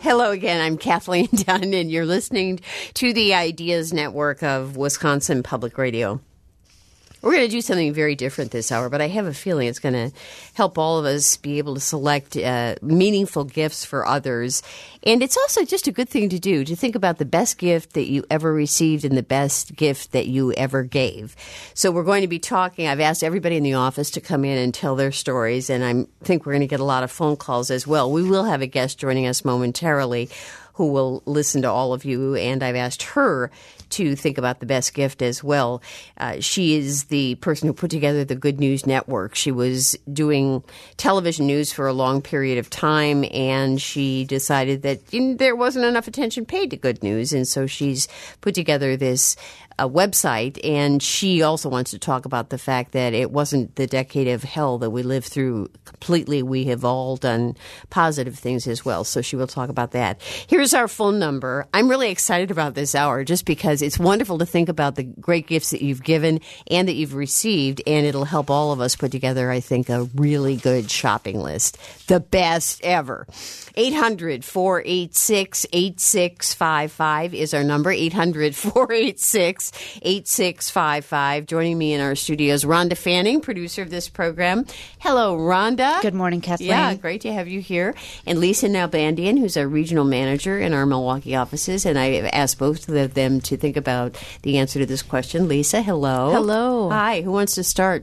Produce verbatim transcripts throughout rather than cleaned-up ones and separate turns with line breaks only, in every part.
Hello again. I'm Kathleen Dunn, and you're listening to the Ideas Network of Wisconsin Public Radio. We're going to do something very different this hour, but I have a feeling it's going to help all of us be able to select uh, meaningful gifts for others. And it's also just a good thing to do, to think about the best gift that you ever received and the best gift that you ever gave. So we're going to be talking. I've asked everybody in the office to come in and tell their stories, and I think we're going to get a lot of phone calls as well. We will have a guest joining us momentarily who will listen to all of you, and I've asked her to think about the best gift as well. Uh, she is the person who put together the Good News Network. She was doing television news for a long period of time, and she decided that you know, there wasn't enough attention paid to good news, and so she's put together this a website, and she also wants to talk about the fact that it wasn't the decade of hell that we lived through completely. We have all done positive things as well, so she will talk about that. Here's our phone number. I'm really excited about this hour just because it's wonderful to think about the great gifts that you've given and that you've received, and it'll help all of us put together, I think, a really good shopping list. The best ever. eight hundred, four eight six, eight six five five is our number, eight hundred, four eight six, eight six five five. Joining me in our studios, Rhonda Fanning, producer of this program. Hello, Rhonda.
Good morning, Kathleen.
Yeah, great to have you here. And Lisa Nalbandian, who's our regional manager in our Milwaukee offices. And I have asked both of them to think about the answer to this question. Lisa, hello.
Hello.
Hi, who wants to start?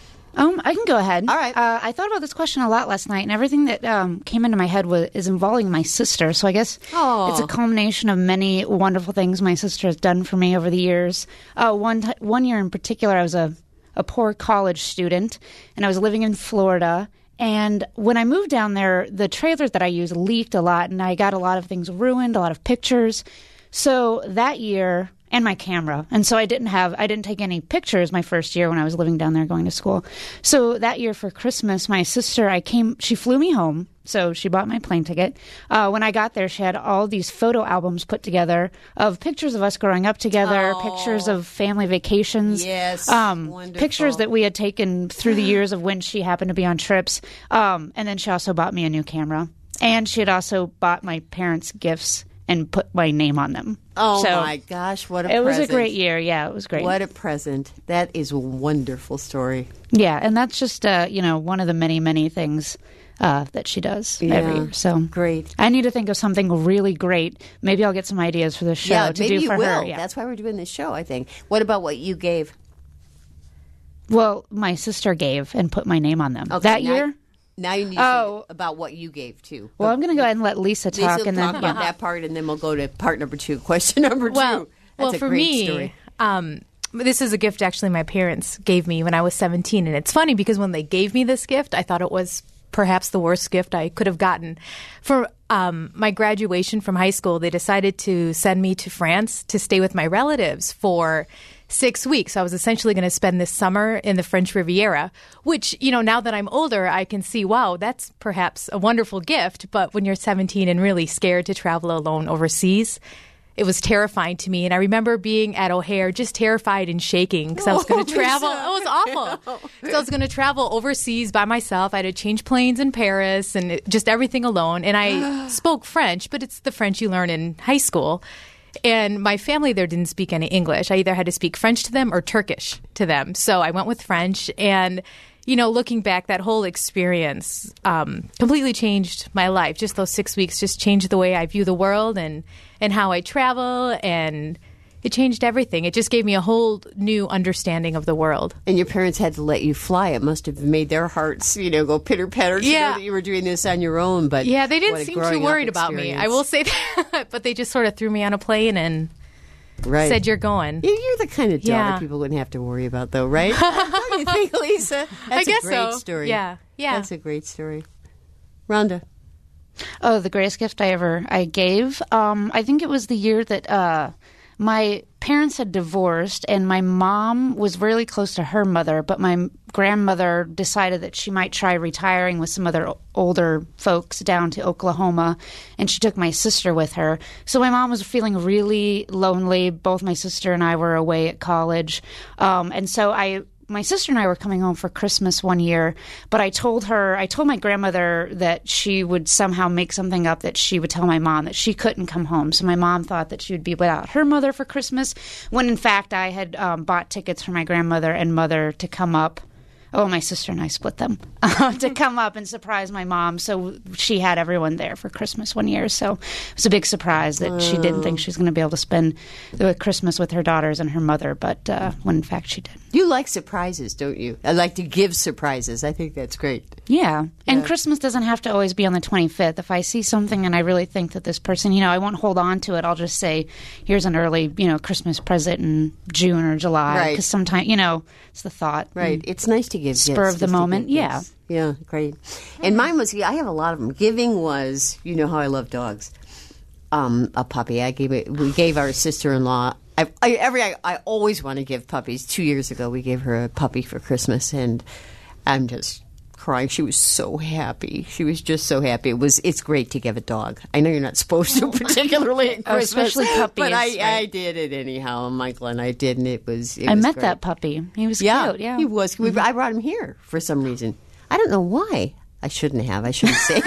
Um, I can go ahead.
All right.
Uh, I thought about this question a lot last night, and everything that um, came into my head was is involving my sister. So I guess
Aww.
It's a culmination of many wonderful things my sister has done for me over the years. Uh, one t- one year in particular, I was a, a poor college student, and I was living in Florida. And when I moved down there, the trailer that I used leaked a lot, and I got a lot of things ruined, a lot of pictures. So that year... And my camera. And so I didn't have, I didn't take any pictures my first year when I was living down there going to school. So that year for Christmas, my sister, I came, she flew me home. So she bought my plane ticket. Uh, when I got there, she had all these photo albums put together of pictures of us growing up together,
oh.
pictures of family vacations.
Yes,
um,
wonderful.
Pictures that we had taken through the years of when she happened to be on trips. Um, and then she also bought me a new camera. And she had also bought my parents gifts and put my name on them.
Oh,
so
my gosh, what a
it
present.
was a great year. Yeah, it was great.
What a present. That is a wonderful story.
Yeah, and that's just, uh, you know, one of the many, many things uh, that she does
yeah,
every year. So
great.
I need to think of something really great. Maybe I'll get some ideas for this show
yeah,
to
maybe
do
you
for
will.
her. Yeah.
That's why we're doing this show, I think. What about what you gave?
Well, my sister gave and put my name on them.
Okay,
that
now,
year?
Now you need to
Oh.
think about what you gave, too.
Well, I'm going to go ahead and let Lisa talk.
Lisa will
and
talk
then,
about
yeah.
that part, and then we'll go to part number two. Question number two.
Well,
That's
well
a
for
great
me,
story.
Um, this is a gift actually my parents gave me when I was seventeen. And it's funny because when they gave me this gift, I thought it was perhaps the worst gift I could have gotten. For um, my graduation from high school, they decided to send me to France to stay with my relatives for six weeks. I was essentially going to spend this summer in the French Riviera, which, you know, now that I'm older, I can see, wow, that's perhaps a wonderful gift. But when you're seventeen and really scared to travel alone overseas, it was terrifying to me. And I remember being at O'Hare just terrified and shaking because I was going to travel. It was awful. So I was going to travel overseas by myself. I had to change planes in Paris and it, just everything alone. And I spoke French, but it's the French you learn in high school. And my family there didn't speak any English. I either had to speak French to them or Turkish to them. So I went with French. And, you know, looking back, that whole experience um, completely changed my life. Just those six weeks just changed the way I view the world and, and how I travel. And it changed everything. It just gave me a whole new understanding of the world.
And your parents had to let you fly. It must have made their hearts, you know, go pitter-patter to
Yeah.
know that you were doing this on your own. But
Yeah, they didn't
what a
seem
growing
too
up
worried about me. I will say that. But they just sort of threw me on a plane and
right.
said, you're going.
You- You're the kind of daughter
Yeah.
people wouldn't have to worry about, though, right? Don't you think, Lisa? That's
I guess
a great
so.
story.
Yeah, yeah.
That's a great story. Rhonda.
Oh, the greatest gift I ever I gave. Um, I think it was the year that uh, my parents had divorced, and my mom was really close to her mother, but my grandmother decided that she might try retiring with some other older folks down to Oklahoma, and she took my sister with her. So my mom was feeling really lonely. Both my sister and I were away at college, um, and so I my sister and I were coming home for Christmas one year, but I told her, I told my grandmother that she would somehow make something up that she would tell my mom that she couldn't come home. So my mom thought that she would be without her mother for Christmas, when in fact I had um, bought tickets for my grandmother and mother to come up. Oh, my sister and I split them uh, to come up and surprise my mom. So she had everyone there for Christmas one year. So it was a big surprise that oh. she didn't think she was going to be able to spend the Christmas with her daughters and her mother, but uh, when in fact she did.
You like surprises, don't you? I like to give surprises. I think that's great.
Yeah. And
yeah.
Christmas doesn't have to always be on the twenty-fifth. If I see something and I really think that this person, you know, I won't hold on to it. I'll just say, here's an early, you know, Christmas present in June or July.
Right.
Because sometimes, you know, it's the thought.
Right.
And
it's nice to give
spur
gifts,
of the
just to
moment.
give
Yeah.
gifts. Yeah, great. And mine was, I have a lot of them. Giving was, you know how I love dogs. Um, a puppy. I gave it. We gave our sister-in-law. I, I every. I, I always want to give puppies. Two years ago, we gave her a puppy for Christmas, and I'm just crying. She was so happy. She was just so happy. It was. It's great to give a dog. I know you're not supposed to, particularly at
Oh,
Christmas,
especially puppies,
but I,
right.
I did it anyhow. Michael and I did, and it was. It
I
was
met
great.
that puppy. He was
Yeah,
cute. Yeah.
he was. We, I brought him here for some reason. I don't know why. I shouldn't have. I shouldn't say.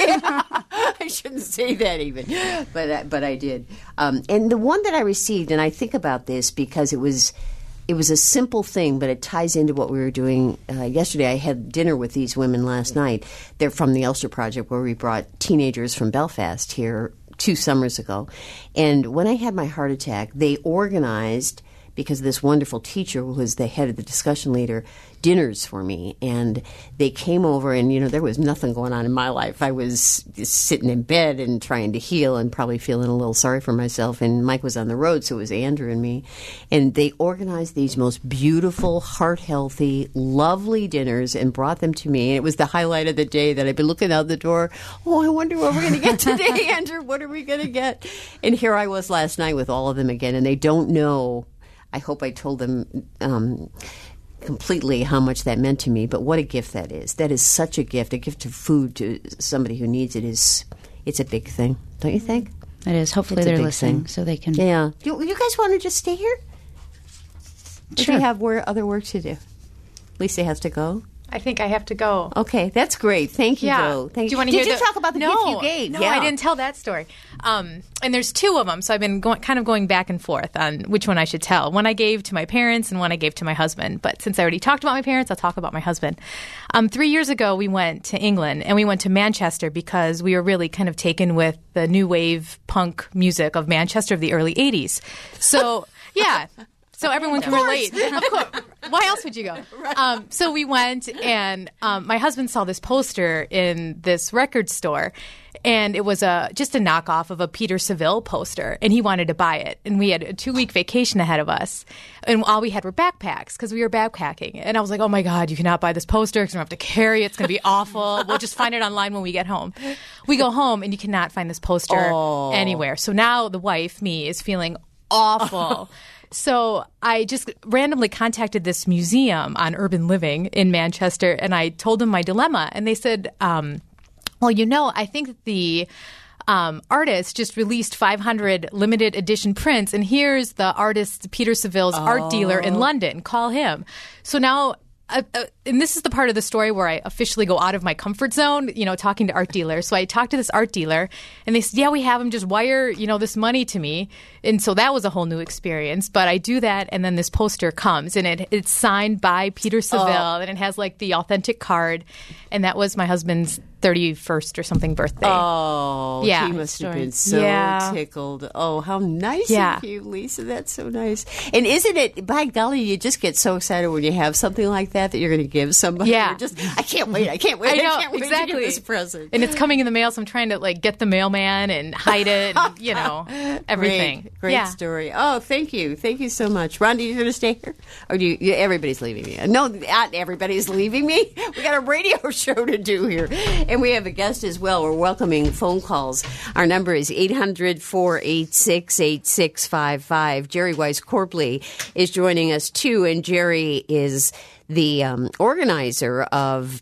I shouldn't say that even, but I, but I did. Um, and the one that I received, and I think about this because it was it was a simple thing, but it ties into what we were doing uh, yesterday. I had dinner with these women last night. They're from the Ulster Project, where we brought teenagers from Belfast here two summers ago. And when I had my heart attack, they organized, because this wonderful teacher who was the head of the discussion leader, dinners for me. And they came over, and, you know, there was nothing going on in my life. I was just sitting in bed and trying to heal and probably feeling a little sorry for myself. And Mike was on the road, so it was Andrew and me. And they organized these most beautiful, heart-healthy, lovely dinners and brought them to me. And it was the highlight of the day that I'd been looking out the door. Oh, I wonder what we're going to get today, Andrew. What are we going to get? And here I was last night with all of them again, and they don't know. I hope I told them um, completely how much that meant to me, but what a gift that is. That is such a gift. A gift of food to somebody who needs it is, it's a big thing, don't you think?
It is. Hopefully
It's a
they're
big
listening
thing.
so they can.
Yeah. You, you guys want to just stay here? Or do
Sure.
you have wor- other work to do? Lisa has to go.
I think I have to go.
Okay, that's great. Thank you,
Yeah.
Joe. Thank
Do you want to
Did
hear
you
the-
talk about the
no,
gift you gave?
No,
yeah.
I didn't tell that story. Um, and there's two of them, so I've been going, kind of going back and forth on which one I should tell. One I gave to my parents and one I gave to my husband. But since I already talked about my parents, I'll talk about my husband. Um, three years ago, we went to England, and we went to Manchester because we were really kind of taken with the new wave punk music of Manchester of the early eighties. So, yeah. So everyone can relate. Of course. Why else would you go? Um, so we went, and um, my husband saw this poster in this record store, and it was a just a knockoff of a Peter Saville poster, and he wanted to buy it. And we had a two-week vacation ahead of us, and all we had were backpacks because we were backpacking. And I was like, oh, my God, you cannot buy this poster because we're going to have to carry it. It's going to be awful. We'll just find it online when we get home. We go home, and you cannot find this poster
Oh.
anywhere. So now the wife, me, is feeling awful. So I just randomly contacted this museum on urban living in Manchester, and I told them my dilemma. And they said, um, well, you know, I think that the um, artist just released five hundred limited edition prints, and here's the artist Peter Saville's
Oh.
art dealer in London. Call him. So now... Uh, uh, and this is the part of the story where I officially go out of my comfort zone, you know, talking to art dealers. So I talked to this art dealer, and they said, yeah, we have him just wire, you know, this money to me. And so that was a whole new experience. But I do that, and then this poster comes, and it, it's signed by Peter Saville,
Oh.
and it has, like, the authentic card. And that was my husband's thirty-first or something birthday.
Oh,
Yeah.
he must have
Story.
been so
Yeah.
tickled. Oh, how nice
Yeah.
of you, Lisa. That's so nice. And isn't it, by golly, you just get so excited when you have something like that that you're going to give somebody.
Yeah.
You're just, I can't wait. I can't wait.
I know,
can't wait
exactly.
to get this present.
And it's coming in the mail, so I'm trying to, like, get the mailman and hide it, and, you know, everything.
Great, great
yeah.
story. Oh, thank you. Thank you so much. Rhonda, you going to stay here? Or do you, you, everybody's leaving me? No, not everybody's leaving me. We got a radio show to do here. And we have a guest as well. We're welcoming phone calls. Our number is eight hundred, four eight six, eight six five five. Jerry Weiss Corpley is joining us too, and Jerry is the um, organizer of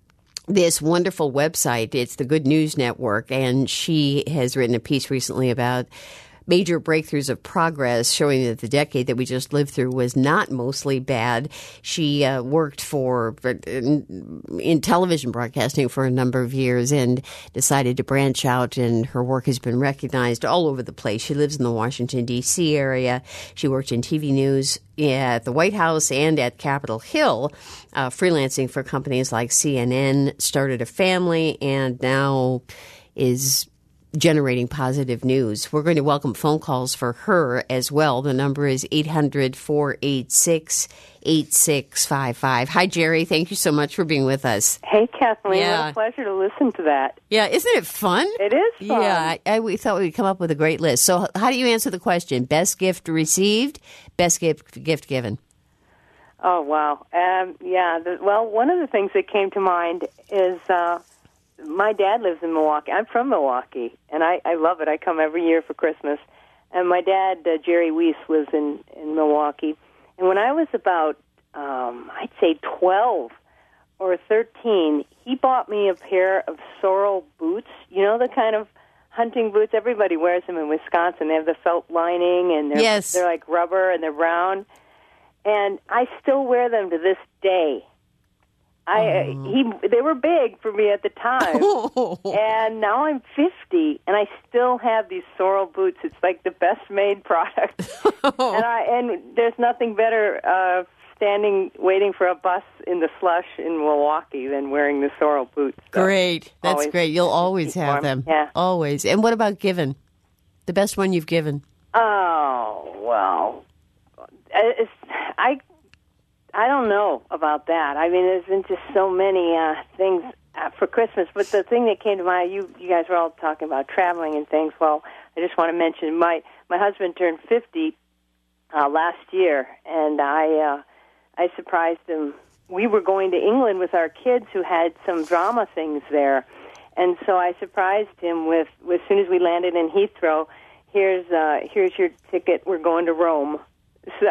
this wonderful website. It's the Good News Network, and she has written a piece recently about major breakthroughs of progress, showing that the decade that we just lived through was not mostly bad. She uh, worked for in, in television broadcasting for a number of years and decided to branch out, and her work has been recognized all over the place. She lives in the Washington, D C area. She worked in T V news at the White House and at Capitol Hill, uh, freelancing for companies like C N N, started a family, and now is generating positive news. We're going to welcome phone calls for her as well. The number is eight hundred, four eight six, eight six five five. Hi, Jerry. Thank you so much for being with us.
Hey, Kathleen.
Yeah.
What a pleasure to listen to that.
Yeah, isn't it fun?
It is fun.
Yeah, I, I, we thought we'd come up with a great list. So how do you answer the question? Best gift received, best gift, gift given?
Oh, wow. Um, yeah, the, well, one of the things that came to mind is uh, my dad lives in Milwaukee. I'm from Milwaukee, and I, I love it. I come every year for Christmas. And my dad, uh, Jerry Weiss, lives in, in Milwaukee. And when I was about, um, I'd say twelve or thirteen, he bought me a pair of sorrel boots. You know, the kind of hunting boots? Everybody wears them in Wisconsin. They have the felt lining, and they're,
yes.
they're like rubber, and they're brown. And I still wear them to this day. I oh. he they were big for me at the time, oh. and now I'm fifty, and I still have these sorrel boots. It's like the best made product, oh. and I and there's nothing better uh, standing waiting for a bus in the slush in Milwaukee than wearing the sorrel boots. So
great, that's great. You'll always have
warm.
them,
yeah,
always. And what about given? The best one you've given?
Oh well, it's, I. I don't know about that. I mean, there's been just so many uh, things uh, for Christmas. But the thing that came to mind, you you guys were all talking about traveling and things. Well, I just want to mention my my husband turned fifty uh, last year, and I uh, I surprised him. We were going to England with our kids who had some drama things there, and so I surprised him with, as soon as we landed in Heathrow, here's uh, here's your ticket. We're going to Rome. So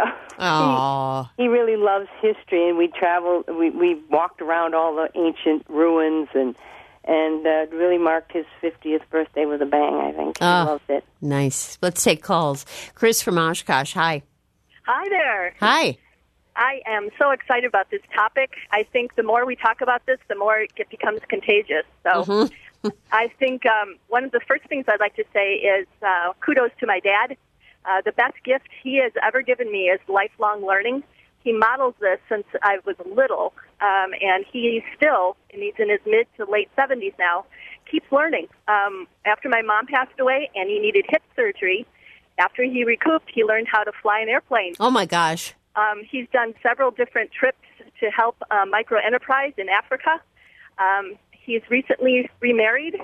he, he really loves history, and we traveled. We we walked around all the ancient ruins, and and uh, really marked his fiftieth birthday with a bang. I think he
oh,
loved it.
Nice. Let's take calls. Chris from Oshkosh. Hi.
Hi there.
Hi.
I am so excited about this topic. I think the more we talk about this, the more it becomes contagious. So mm-hmm. I think um, one of the first things I'd like to say is uh, kudos to my dad. Uh, the best gift he has ever given me is lifelong learning. He models this since I was little, um, and he still, and he's in his mid to late seventies now, keeps learning. Um, after my mom passed away and he needed hip surgery, after he recouped, he learned how to fly an airplane.
Oh, my gosh.
Um, he's done several different trips to help uh, micro-enterprise in Africa. Um, he's recently remarried.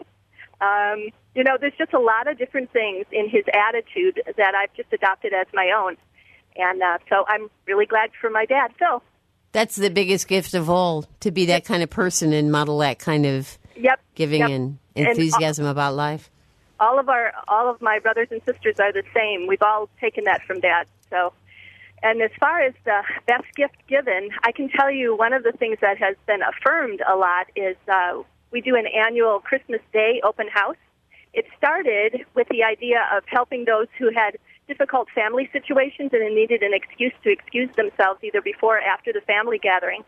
Um, you know, there's just a lot of different things in his attitude that I've just adopted as my own. And uh, so I'm really glad for my dad, Phil.
That's the biggest gift of all, to be that kind of person and model that kind of
yep,
giving
yep.
and enthusiasm and all, about life.
All of our, all of my brothers and sisters are the same. We've all taken that from Dad. So, and as far as the best gift given, I can tell you one of the things that has been affirmed a lot is uh, we do an annual Christmas Day open house. It started with the idea of helping those who had difficult family situations and needed an excuse to excuse themselves either before or after the family gathering.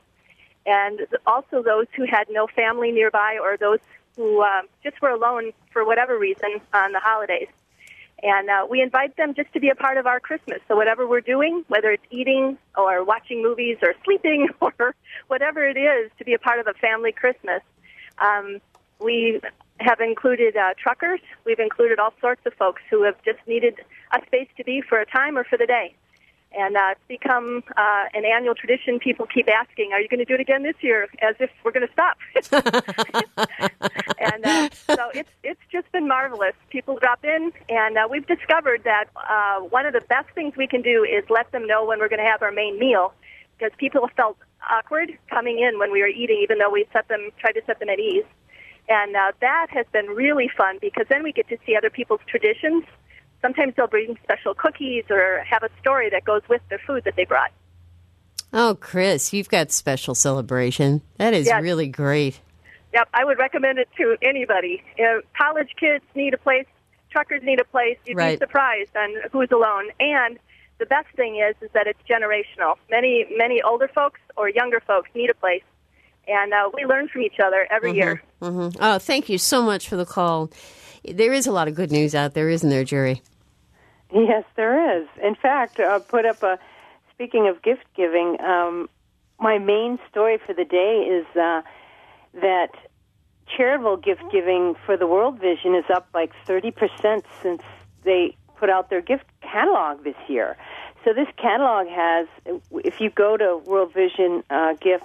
And also those who had no family nearby or those who uh, just were alone for whatever reason on the holidays. And uh, we invite them just to be a part of our Christmas. So whatever we're doing, whether it's eating or watching movies or sleeping or whatever it is, to be a part of a family Christmas. Um, we have included uh, truckers. We've included all sorts of folks who have just needed a space to be for a time or for the day. And uh, it's become uh, an annual tradition. People keep asking, are you going to do it again this year? As if we're going to stop. and uh, so it's it's just been marvelous. People drop in, and uh, we've discovered that uh, one of the best things we can do is let them know when we're going to have our main meal, because people have felt awkward coming in when we were eating, even though we set them tried to set them at ease. And uh, that has been really fun, because then we get to see other people's traditions. Sometimes they'll bring special cookies or have a story that goes with their food that they brought.
Oh, Chris, you've got special celebration. That is yes. really great.
Yep, I would recommend it to anybody. Uh, college kids need a place truckers need a place. You'd
Right.
be surprised on who's alone. And the best thing is, is that it's generational. Many, many older folks or younger folks need a place. And uh, we learn from each other every
Mm-hmm.
year.
Mm-hmm. Oh, thank you so much for the call. There is a lot of good news out there, isn't there, Jerry?
Yes, there is. In fact, I put up a, speaking of gift giving, um, my main story for the day is uh, that charitable gift giving for the World Vision is up like thirty percent since they put out their gift catalog this year. So this catalog has, if you go to World Vision uh, Gifts,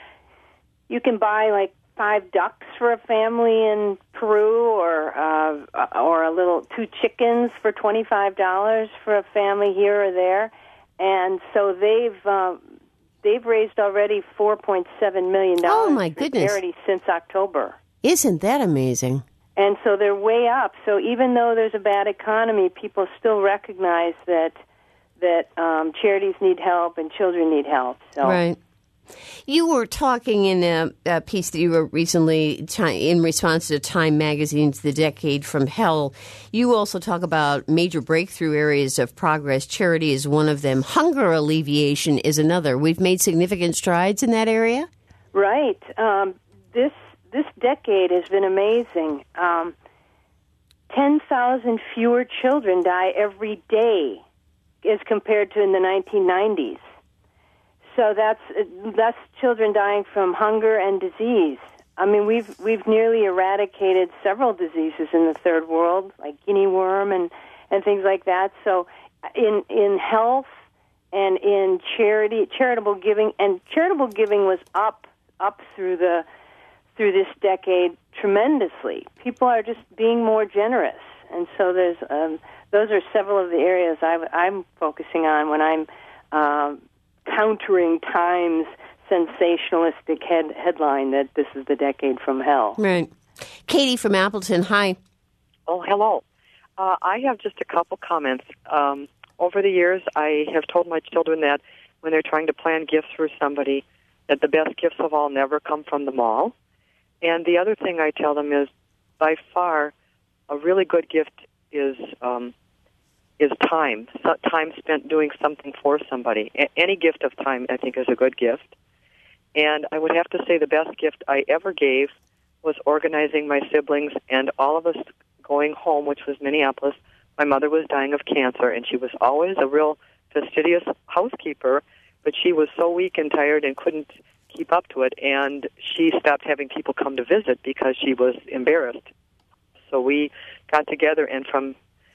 you can buy like five ducks for a family in Peru, or uh, or a little two chickens for twenty-five dollars for a family here or there. And so they've uh, they've raised already four point seven million dollars
Oh, my
for
goodness.
charity since October.
Isn't that amazing?
And so they're way up. So even though there's a bad economy, people still recognize that that um, charities need help and children need help. So.
Right. You were talking in a, a piece that you wrote recently ti- in response to Time Magazine's The Decade from Hell. You also talk about major breakthrough areas of progress. Charity is one of them. Hunger alleviation is another. We've made significant strides in that area?
Right. Um, this this decade has been amazing. Um, ten thousand fewer children die every day as compared to in the nineteen nineties. So that's less children dying from hunger and disease. I mean, we've we've nearly eradicated several diseases in the third world, like guinea worm and, and things like that. So in in health and in charity, charitable giving, and charitable giving was up up through the through this decade tremendously. People are just being more generous, and so there's um, those are several of the areas I, I'm focusing on when I'm um, countering Time's sensationalistic head, headline that this is the decade from hell.
Right. Katie from Appleton, hi.
Oh, hello. Uh, I have just a couple comments. Um, over the years, I have told my children that when they're trying to plan gifts for somebody, that the best gifts of all never come from the mall. And the other thing I tell them is, by far, a really good gift is um, is time, so time spent doing something for somebody. A- any gift of time, I think, is a good gift. And I would have to say the best gift I ever gave was organizing my siblings and all of us going home, which was Minneapolis. My mother was dying of cancer, and she was always a real fastidious housekeeper, but she was so weak and tired and couldn't keep up to it, and she stopped having people come to visit because she was embarrassed. So we got together, and from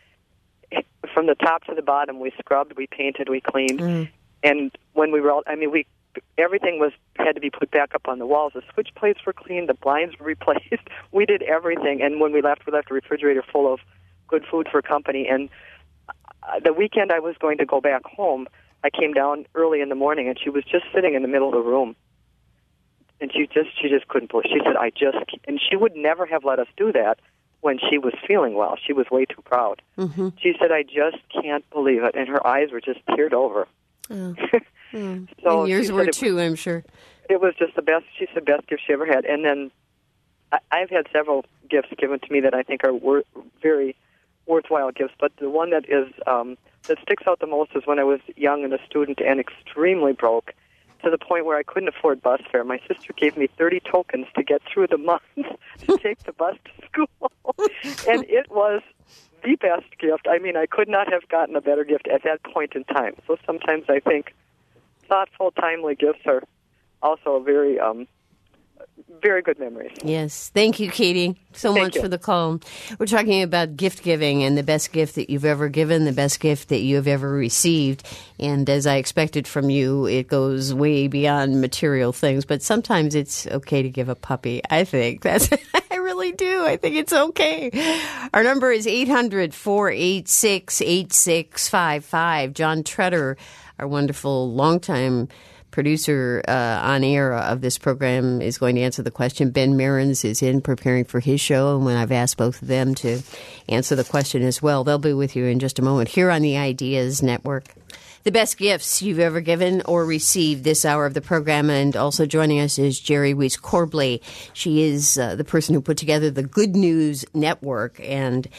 from the top to the bottom, we scrubbed, we painted, we cleaned, mm. and when we were all, I mean, we everything was had to be put back up on the walls. The switch plates were cleaned, the blinds were replaced. We did everything, and when we left, we left a refrigerator full of good food for company. And the weekend I was going to go back home, I came down early in the morning, and she was just sitting in the middle of the room. And she just she just couldn't believe. She said, "I just," and she would never have let us do that when she was feeling well. She was way too proud. Mm-hmm. She said, "I just can't believe it," and her eyes were just teared over.
Oh. Mm.
So
and yours were
it,
too, I'm sure.
It was just the best. She said, best gift she ever had. And then I, I've had several gifts given to me that I think are wor- very worthwhile gifts. But the one that is um, that sticks out the most is when I was young and a student and extremely broke, to the point where I couldn't afford bus fare. My sister gave me thirty tokens to get through the month to take the bus to school. And it was the best gift. I mean, I could not have gotten a better gift at that point in time. So sometimes I think thoughtful, timely gifts are also very, um, very good memories.
Yes. Thank you, Katie, so
Thank
much
you.
for the call. We're talking about gift giving and the best gift that you've ever given, the best gift that you have ever received. And as I expected from you, it goes way beyond material things. But sometimes it's okay to give a puppy, I think. That's I really do. I think it's okay. Our number is eight hundred, four eight six, eight six five five. John Treader, our wonderful longtime producer uh, on air of this program, is going to answer the question. Ben Marins is in preparing for his show, and when I've asked both of them to answer the question as well, they'll be with you in just a moment here on the Ideas Network. The best gifts you've ever given or received this hour of the program, and also joining us is Jerry Weiss Corbley. She is uh, the person who put together the Good News Network, and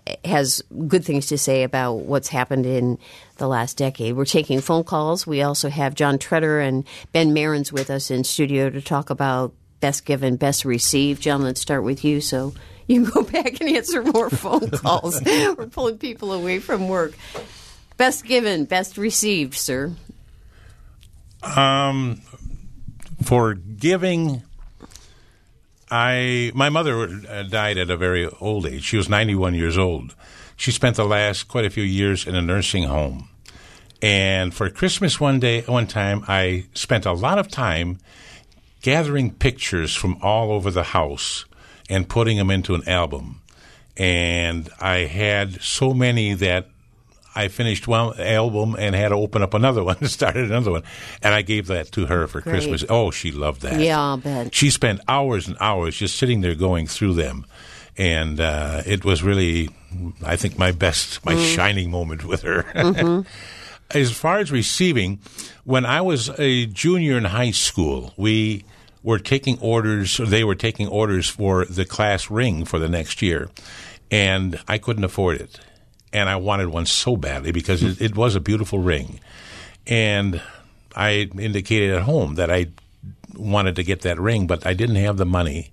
has good things to say about what's happened in the last decade. We're taking phone calls. We also have John Treader and Ben Marins with us in studio to talk about best given, best received. John, let's start with you so you can go back and answer more phone calls. We're pulling people away from work. Best given, best received, sir.
Um, for giving, I my mother died at a very old age. She was ninety-one years old. She spent the last quite a few years in a nursing home. And for Christmas one day, one time, I spent a lot of time gathering pictures from all over the house and putting them into an album. And I had so many that I finished one album and had to open up another one and started another one. And I gave that to her for
Great.
Christmas. Oh, she loved that.
Yeah, I'll bet.
She spent hours and hours just sitting there going through them. And uh, it was really, I think, my best, my mm. shining moment with her. Mm-hmm. As far as receiving, when I was a junior in high school, we were taking orders, or they were taking orders for the class ring for the next year. And I couldn't afford it. And I wanted one so badly because it, it was a beautiful ring. And I indicated at home that I wanted to get that ring, but I didn't have the money.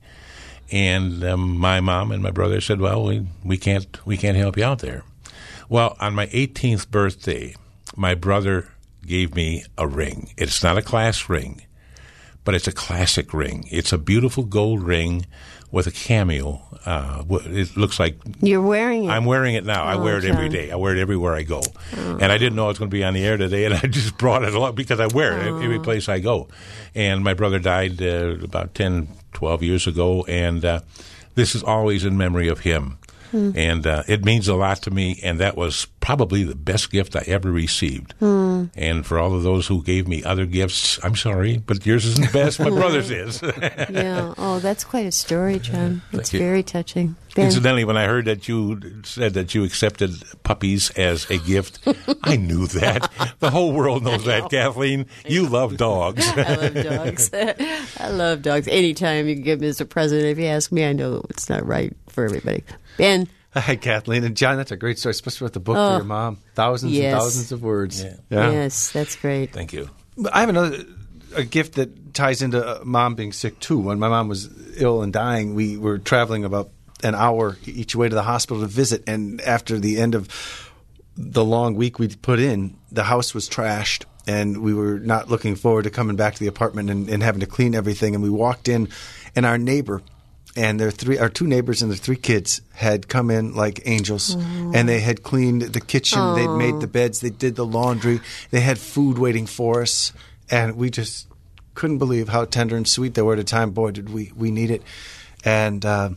And um, my mom and my brother said, well, we, we can't we can't help you out there. Well, on my eighteenth birthday, my brother gave me a ring. It's not a class ring, but it's a classic ring. It's a beautiful gold ring with a cameo. Uh, it looks like...
You're wearing it?
I'm wearing it now.
Oh,
I wear it
okay.
every day. I wear it everywhere I go. Oh. And I didn't know it was going to be on the air today, and I just brought it along because I wear it oh. every place I go. And my brother died uh, about ten, twelve years ago, and uh, this is always in memory of him. Hmm. And uh, it means a lot to me, and that was probably the best gift I ever received. Hmm. And for all of those who gave me other gifts, I'm sorry, but yours isn't the best. My brother's is.
Yeah. Oh, that's quite a story, John. It's
Thank
very
you.
touching. Ben?
Incidentally, when I heard that you said that you accepted puppies as a gift, I knew that. The whole world knows know. that, Kathleen. You love dogs.
I love dogs. I love dogs. Anytime you can give me as a present, if you ask me, I know it's not right for everybody. Ben?
Hi, Kathleen. And John, that's a great story, especially with the book oh, for your mom. Thousands
yes.
and thousands of words.
Yeah.
Yeah.
Yes, that's great.
Thank you.
I have another a gift that ties into mom being sick, too. When my mom was ill and dying, we were traveling about an hour each way to the hospital to visit. And after the end of the long week we'd put in, the house was trashed. And we were not looking forward to coming back to the apartment and, and having to clean everything. And we walked in, and our neighbor and their three, our two neighbors and their three kids had come in like angels. Aww. And they had cleaned the kitchen. Aww. They'd made the beds. They did the laundry. They had food waiting for us. And we just couldn't believe how tender and sweet they were at a time. Boy, did we, we need it. And uh,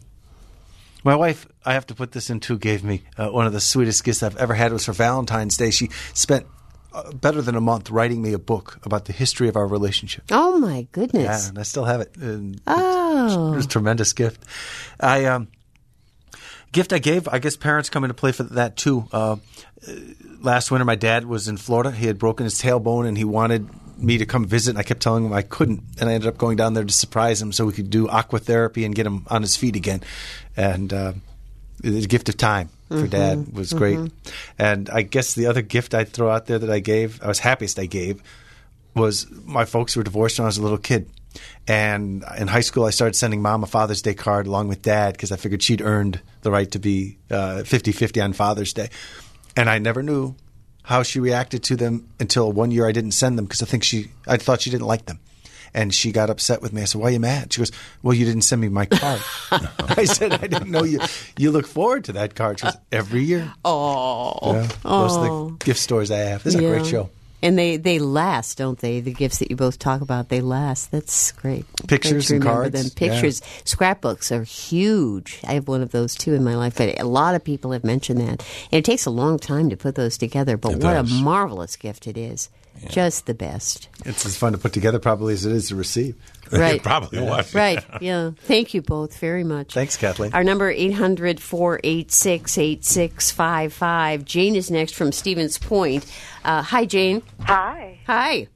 my wife, I have to put this in too, gave me uh, one of the sweetest gifts I've ever had. It was for Valentine's Day. She spent Uh, better than a month writing me a book about the history of our relationship.
Oh, my goodness.
Yeah, and I still have it. And
oh.
It was a tremendous gift. I um, gift I gave, I guess parents come into play for that too. Uh, last winter, my dad was in Florida. He had broken his tailbone, and he wanted me to come visit, and I kept telling him I couldn't. And I ended up going down there to surprise him so we could do aquatherapy and get him on his feet again. And uh, the gift of time for Dad mm-hmm, was great. Mm-hmm. And I guess the other gift I'd throw out there that I gave, I was happiest I gave, was my folks were divorced when I was a little kid. And in high school, I started sending Mom a Father's Day card along with Dad because I figured she'd earned the right to be uh, fifty-fifty on Father's Day. And I never knew how she reacted to them until one year I didn't send them because I think she, I thought she didn't like them. And she got upset with me. I said, why are you mad? She goes, well, you didn't send me my card. I said, I didn't know you. You look forward to that card. She goes, every year.
Oh.
Yeah, those are the gift stories I have. This is yeah. a great show.
And they, they last, don't they? The gifts that you both talk about, they last. That's great.
Pictures
great
and cards.
Them. Pictures. Yeah. Scrapbooks are huge. I have one of those, too, in my life. But a lot of people have mentioned that. And it takes a long time to put those together. But
it
what
does.
a marvelous gift it is. Yeah. Just the best.
It's as fun to put together probably as it is to receive.
Right.
It probably
yeah.
was.
Right. Yeah. Thank you both very much.
Thanks, Kathleen.
Our number, eight hundred, four eight six, eight six five five. Jane is next from Stevens Point. Uh, hi, Jane.
Hi.
Hi.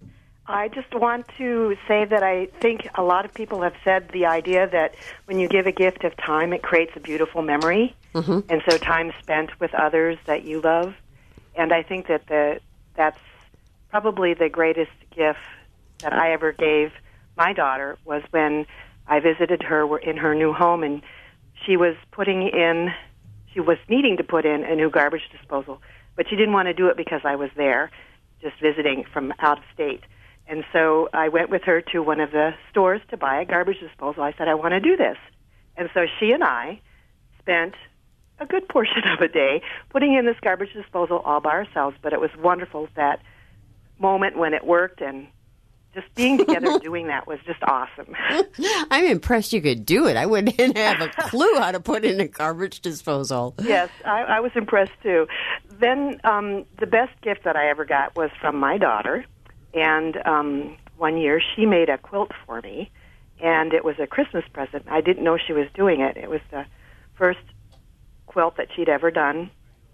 I just want to say that I think a lot of people have said the idea that when you give a gift of time, it creates a beautiful memory,
Mm-hmm.
and so time spent with others that you love. And I think that the that's probably the greatest gift that I ever gave my daughter was when I visited her in her new home, and she was putting in, she was needing to put in a new garbage disposal, but she didn't want to do it because I was there, just visiting from out of state. And so I went with her to one of the stores to buy a garbage disposal. I said, I want to do this. And so she and I spent a good portion of a day putting in this garbage disposal all by ourselves, but it was wonderful, that moment when it worked, and just being together doing that was just awesome.
I'm impressed you could do it. I wouldn't have a clue how to put in a garbage disposal.
Yes, I, I was impressed too. Then um, the best gift that I ever got was from my daughter. And um, one year she made a quilt for me, and it was a Christmas present. I didn't know she was doing it. It was the first quilt that she'd ever done,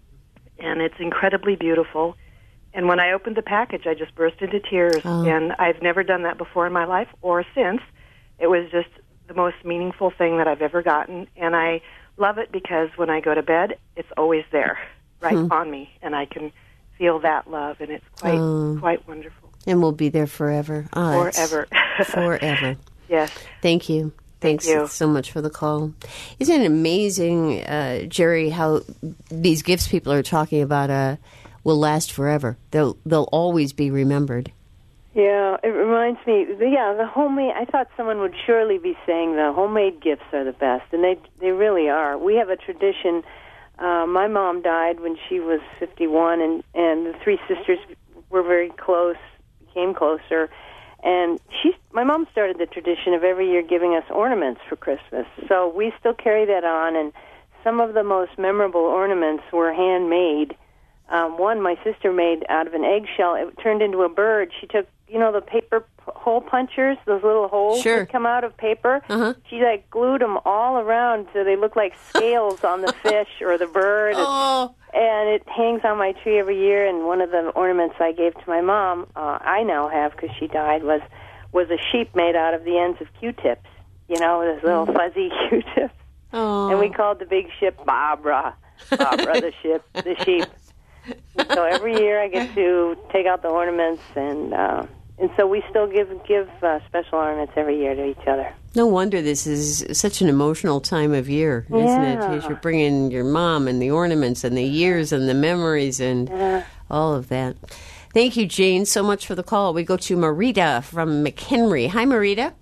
and it's incredibly beautiful. And when I opened the package, I just burst into tears,
oh.
and I've never done that before in my life or since. It was just the most meaningful thing that I've ever gotten, and I love it because when I go to bed, it's always there, right
Hmm.
on me, and I can feel that love, and it's quite
Oh.
quite wonderful.
And we'll be there forever. Oh, it's
Forever.
forever.
Yes.
Thank you. Thanks
you.
so much for the call. Isn't it amazing, uh, Jerry, how these gifts people are talking about uh, will last forever? They'll they'll always be remembered.
Yeah, it reminds me. Yeah, the homemade. I thought someone would surely be saying the homemade gifts are the best, and they they really are. We have a tradition. Uh, my mom died when she was fifty-one, and and the three sisters were very close, became closer. And she, my mom started the tradition of every year giving us ornaments for Christmas. So we still carry that on, and some of the most memorable ornaments were handmade. Um, one my sister made out of an eggshell. It turned into a bird. She took, you know, the paper p- hole punchers, those little holes
Sure.
that come out of paper.
Uh-huh.
She, like, glued them all around so they look like scales on the fish or the bird.
Oh.
And it hangs on my tree every year. And one of the ornaments I gave to my mom, uh, I now have because she died, was was a sheep made out of the ends of Q-tips. You know, those little fuzzy Q-tips.
Oh.
And we called the big ship Barbara. Barbara, the ship, the sheep. And so every year I get to take out the ornaments, and uh, and so we still give give uh, special ornaments every year to each other.
No wonder this is such an emotional time of year, isn't
Yeah.
it? As you're bringing your mom and the ornaments and the years and the memories and
Yeah.
all of that. Thank you, Jane, so much for the call. We go to Marita from McHenry. Hi, Marita.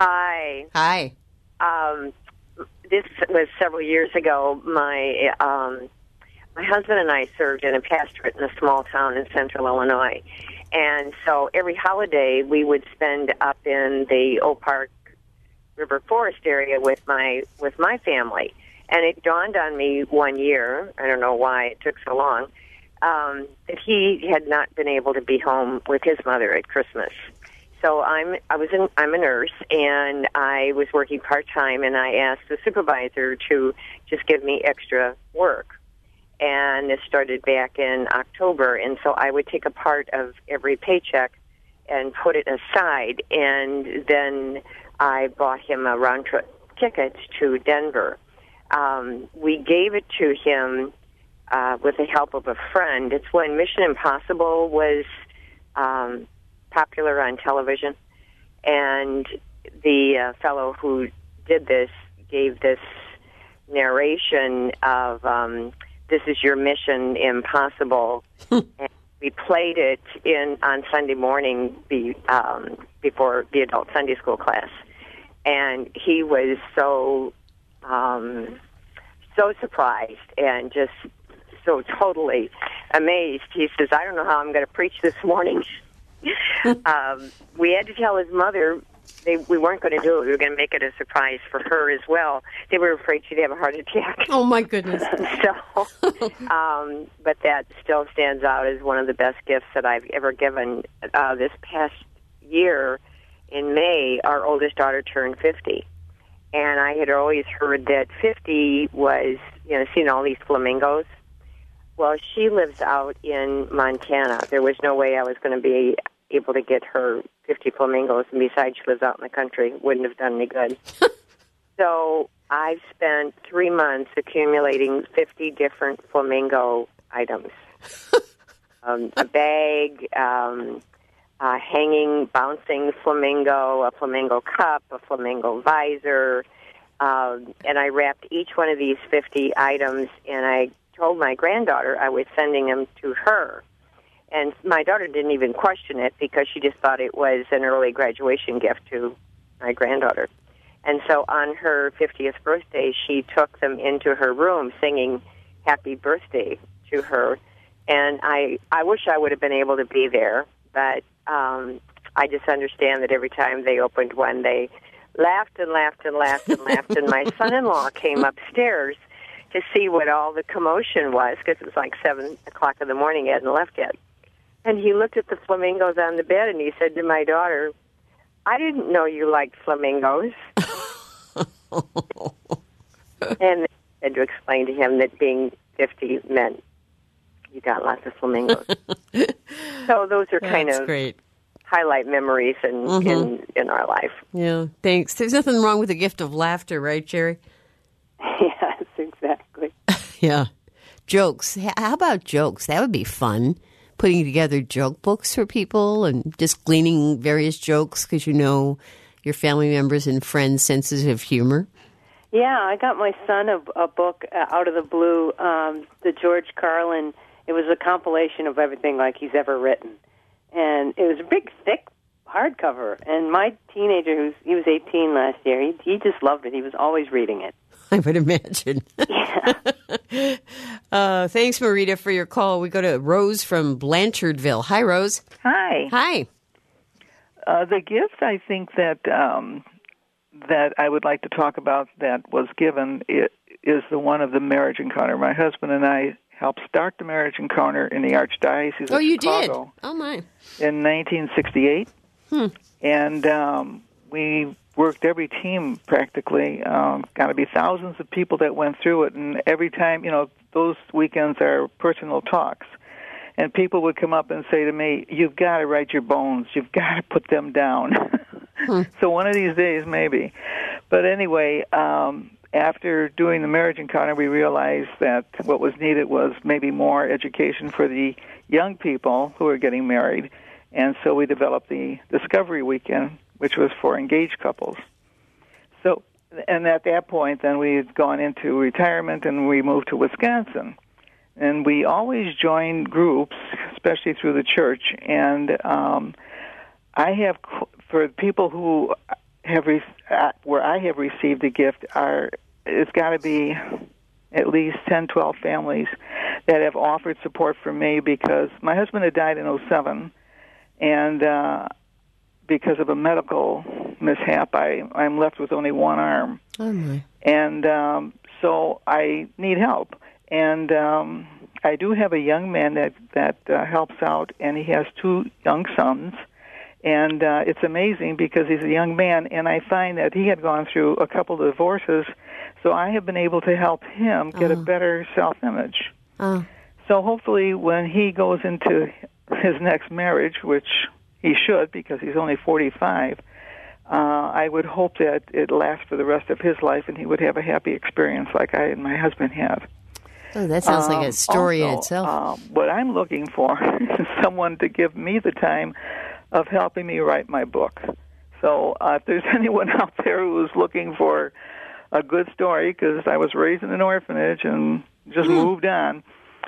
Hi.
Hi.
Um, this was several years ago. My um, my husband and I served in a pastorate in a small town in central Illinois. And so every holiday we would spend up in the Oak Park River Forest area with my with my family. And it dawned on me one year, I don't know why it took so long, um, that he had not been able to be home with his mother at Christmas. So I'm I was in I'm a nurse, and I was working part time, and I asked the supervisor to just give me extra work. And this started back in October, and so I would take a part of every paycheck and put it aside, and then I bought him a round trip ticket to Denver. Um, we gave it to him uh, with the help of a friend. It's when Mission Impossible was um, popular on television, and the uh, fellow who did this gave this narration of um, "This is your mission impossible," and we played it in on Sunday morning be, um, before the adult Sunday school class, and he was so um, so surprised and just so totally amazed. He says, "I don't know how I'm going to preach this morning." um, we had to tell his mother they, we weren't going to do it. We were going to make it a surprise for her as well. They were afraid she'd have a heart attack.
Oh, my goodness.
so, um, but that still stands out as one of the best gifts that I've ever given. Uh, this past year, in May, our oldest daughter turned fifty. And I had always heard that fifty was, you know, seeing all these flamingos. Well, she lives out in Montana. There was no way I was going to be able to get her fifty flamingos, and besides, she lives out in the country. Wouldn't have done any good. So I've spent three months accumulating fifty different flamingo items. um, a bag, um, a hanging, bouncing flamingo, a flamingo cup, a flamingo visor, um, and I wrapped each one of these fifty items, and I told my granddaughter I was sending them to her. And my daughter didn't even question it because she just thought it was an early graduation gift to my granddaughter. And so on her fiftieth birthday, she took them into her room singing happy birthday to her. And I, I wish I would have been able to be there, but um, I just understand that every time they opened one, they laughed and laughed and laughed and laughed. And my son-in-law came upstairs to see what all the commotion was, because it was like seven o'clock in the morning. He hadn't left yet. And he looked at the flamingos on the bed, and he said to my daughter, I didn't know you liked flamingos. And I had to explain to him that being fifty meant you got lots of flamingos. So those are kind
That's
of
great.
highlight memories in,
Mm-hmm.
in, in our life.
Yeah, thanks. There's nothing wrong with the gift of laughter, right, Jerry?
Yes, exactly.
Yeah. Jokes. H- How about jokes? That would be fun. Putting together joke books for people and just gleaning various jokes because you know your family members and friends' senses of humor.
Yeah, I got my son a, a book uh, out of the blue, um, the George Carlin. It was a compilation of everything like he's ever written. And it was a big, thick hardcover. And my teenager, who's he was eighteen last year, he, he just loved it. He was always reading it.
I would imagine.
Yeah.
uh, thanks, Marita, for your call. We go to Rose from Blanchardville. Hi, Rose.
Hi.
Hi.
Uh, the gift I think that um, that I would like to talk about that was given it, is the one of the marriage encounter. My husband and I helped start the marriage encounter in the Archdiocese
Oh,
of
you
Chicago
did? Oh, my.
in nineteen sixty-eight.
Hmm.
And um, we worked every team practically. Um, got to be thousands of people that went through it. And every time, you know, those weekends are personal talks. And people would come up and say to me, you've got to write your bones. You've got to put them down. Hmm. So one of these days, maybe. But anyway, um, after doing the marriage encounter, we realized that what was needed was maybe more education for the young people who are getting married. And so we developed the Discovery Weekend, which was for engaged couples. So, and at that point, then we had gone into retirement and we moved to Wisconsin. And we always joined groups, especially through the church. And um, I have, for people who have, re- where I have received a gift, are it's got to be at least ten, twelve families that have offered support for me because my husband had died in oh seven. And uh, because of a medical mishap, I, I'm left with only one arm.
Oh, my.
And um, so I need help. And um, I do have a young man that, that uh, helps out, and he has two young sons. And uh, it's amazing because he's a young man, and I find that he had gone through a couple of divorces, so I have been able to help him get
Oh.
a better self-image.
Oh.
So hopefully when he goes into his next marriage, which he should because he's only forty-five, uh, I would hope that it lasts for the rest of his life and he would have a happy experience like I and my husband have.
Oh, that sounds
Um,
like a story in
also,
itself.
Uh, what I'm looking for is someone to give me the time of helping me write my book. So uh, if there's anyone out there who's looking for a good story, because I was raised in an orphanage and just moved on,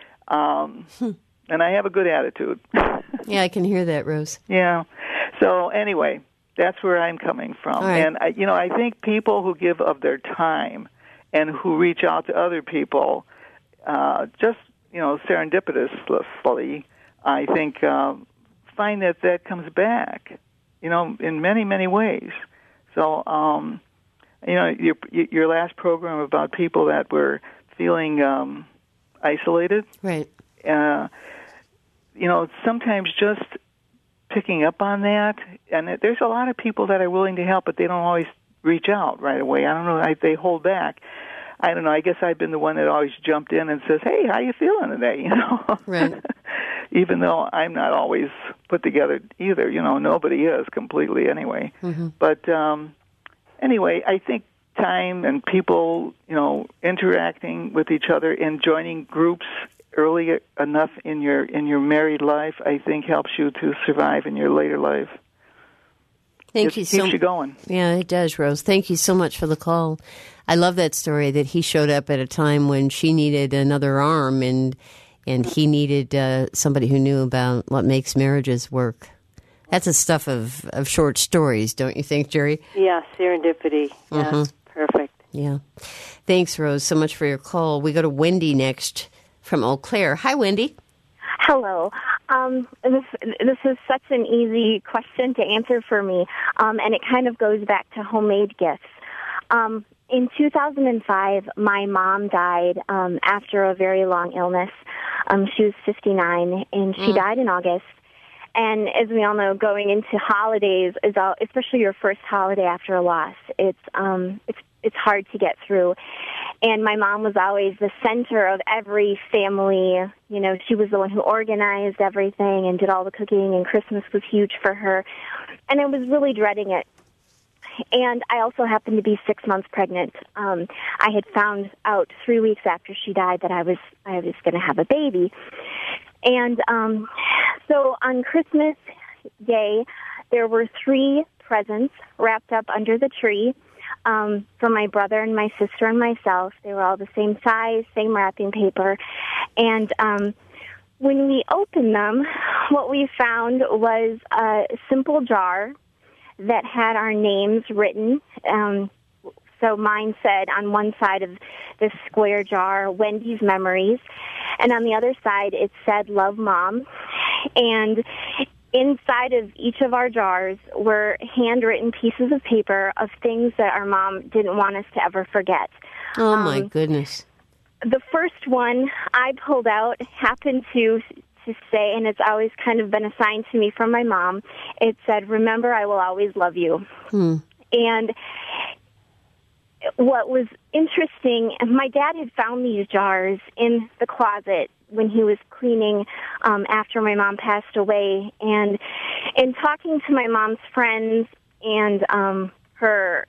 um, and I have a good attitude.
Yeah, I can hear that, Rose.
Yeah. So anyway, that's where I'm coming from.
All right.
And, I, you know, I think people who give of their time and who reach out to other people uh, just, you know, serendipitously, I think, uh, find that that comes back, you know, in many, many ways. So, um, you know, your, your last program about people that were feeling um, isolated.
Right.
Uh, you know, sometimes just picking up on that, and there's a lot of people that are willing to help, but they don't always reach out right away. I don't know, I, they hold back. I don't know, I guess I've been the one that always jumped in and says, hey, how you feeling today, you know?
Right.
even though I'm not always put together either. You know, nobody is completely anyway.
Mm-hmm.
But um, anyway, I think time and people, you know, interacting with each other and joining groups early enough in your in your married life, I think helps you to survive in your later life.
Thank
it
you
keeps
so
you going.
Yeah, it does, Rose. Thank you so much for the call. I love that story that he showed up at a time when she needed another arm and and he needed uh, somebody who knew about what makes marriages work. That's the stuff of, of short stories, don't you think, Jerry?
Yeah, serendipity. Yeah,
Mm-hmm.
perfect.
Yeah. Thanks, Rose, so much for your call. We go to Wendy next from Eau Claire. Hi, Wendy.
Hello. Um, this this is such an easy question to answer for me, um, and it kind of goes back to homemade gifts. Um, in two thousand five, my mom died um, after a very long illness. Um, she was fifty-nine, and she
Mm.
died in August. And as we all know, going into holidays is all, especially your first holiday after a loss. It's um, it's it's hard to get through. And my mom was always the center of every family. You know, she was the one who organized everything and did all the cooking, and Christmas was huge for her. And I was really dreading it. And I also happened to be six months pregnant. Um, I had found out three weeks after she died that I was I was going to have a baby. And um, so on Christmas Day, there were three presents wrapped up under the tree. Um, for my brother and my sister and myself. They were all the same size, same wrapping paper. And um, when we opened them, what we found was a simple jar that had our names written. Um, so mine said on one side of this square jar, Wendy's Memories. And on the other side, it said, Love, Mom. And inside of each of our jars were handwritten pieces of paper of things that our mom didn't want us to ever forget.
Oh, my
Um,
goodness.
The first one I pulled out happened to to say, and it's always kind of been assigned to me from my mom, it said, Remember, I will always love you.
Hmm.
And what was interesting, my dad had found these jars in the closet when he was cleaning um, after my mom passed away. And in talking to my mom's friends and um, her,